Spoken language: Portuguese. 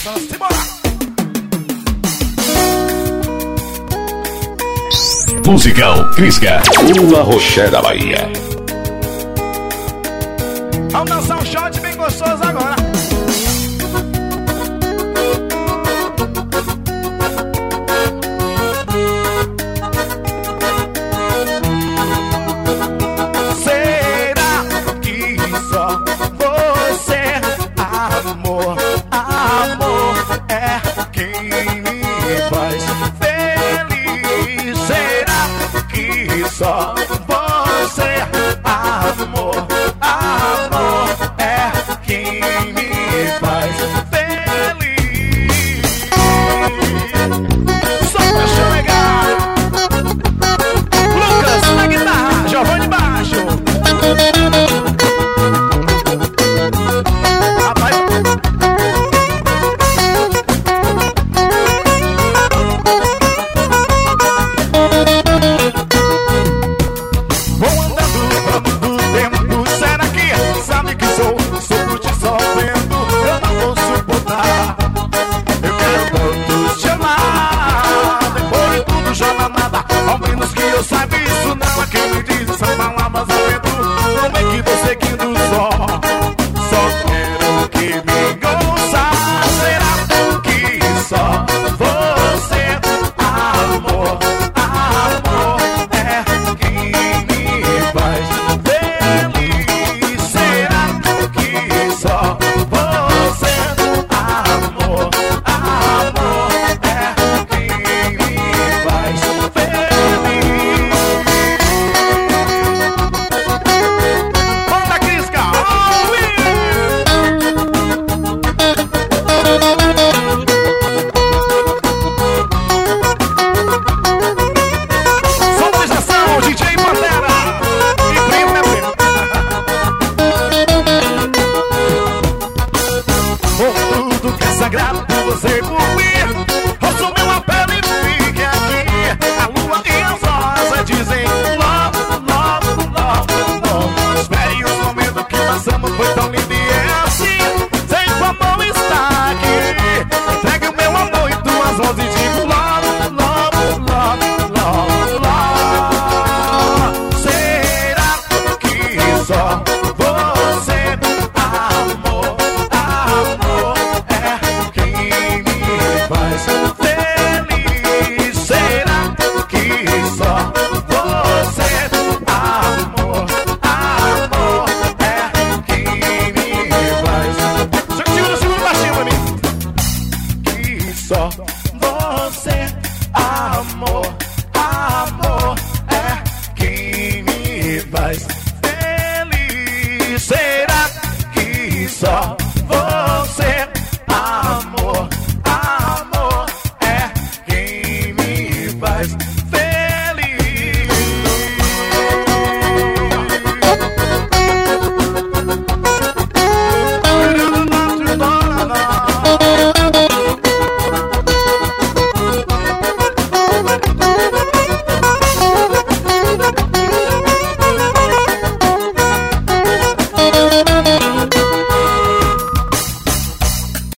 coração. Simbora! Musical Crisca, Lula Roché da Bahia. Vamos dançar um shot bem gostoso agora. Será que só você, amor, amor, é quem me faz feliz? Será que só você, amor, amor, é quem me faz feliz? Só pra chegar. Lucas na guitarra, Giovanni baixo. Rapaz, vou andando do tempo. Será que sabe que sou te sofrendo? Eu não vou suportar. Eu quero tanto te amar. Depois de tudo já não há nada. Ao menos que eu saiba, isso não é quem me diz essas palavras ao vento. Como é que você seguindo só quero que me ouça? Será que só você, amor, amor, é quem me faz feliz? Será que só você, amor, amor, é quem me faz feliz? Banda Crisca, sonorização, DJ Pantera e primo, né, primo? Com tudo que é sagrado por você por mim, roço meu apelo e fique aqui. A lua e as rosas dizem love, love, love, love. Espere os momentos que passamos, foi tão lindo e é assim. Sei que o amor está aqui. Entregue o meu amor em tuas mãos e digo love, love, love, love, love. Será que só você, amor, amor, é quem me faz feliz? Será que só você, amor, amor, é quem me faz? Segura baixinho pra mim. Que só você, amor, amor, é quem me faz feliz. Será que só